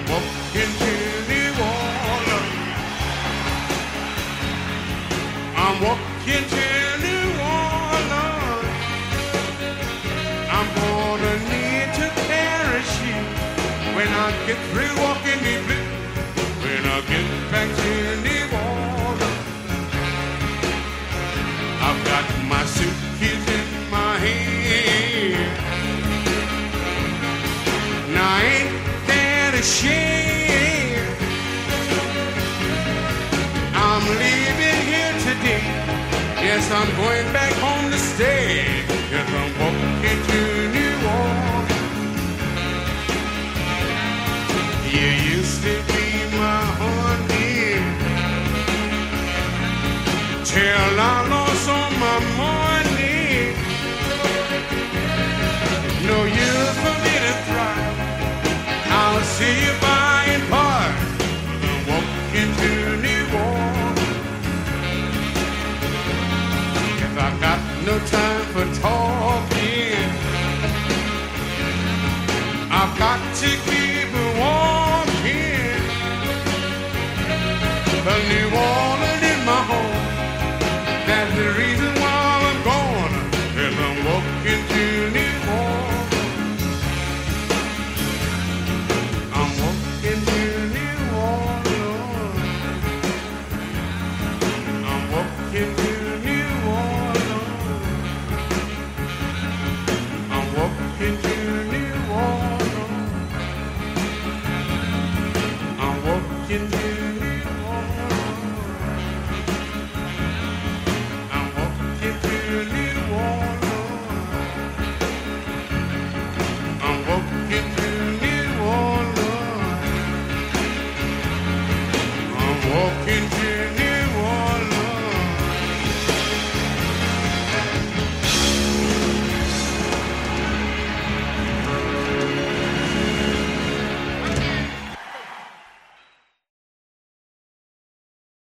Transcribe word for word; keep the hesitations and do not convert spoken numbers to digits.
I'm walking to New Orleans. I'm walking to New Orleans. I'm gonna need to parachute when I get through walking the blue. When I get back to New Orleans, I've got my suitcase in my hand. Now ain't that a shame? I'm leaving here today. Yes, I'm going back home to stay. Yes, I'm walking to New Orleans. You used to be my honey till I lost all my money. No use for me to try. I'll see you by and by. I'm walking to New Orleans. If I got no time for talking, I've got to keep walking. The New